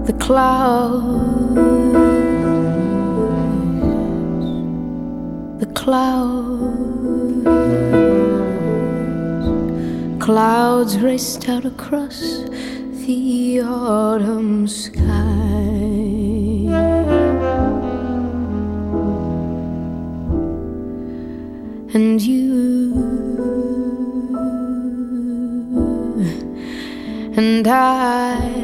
the clouds, the clouds, clouds raced out across the autumn sky. And you and I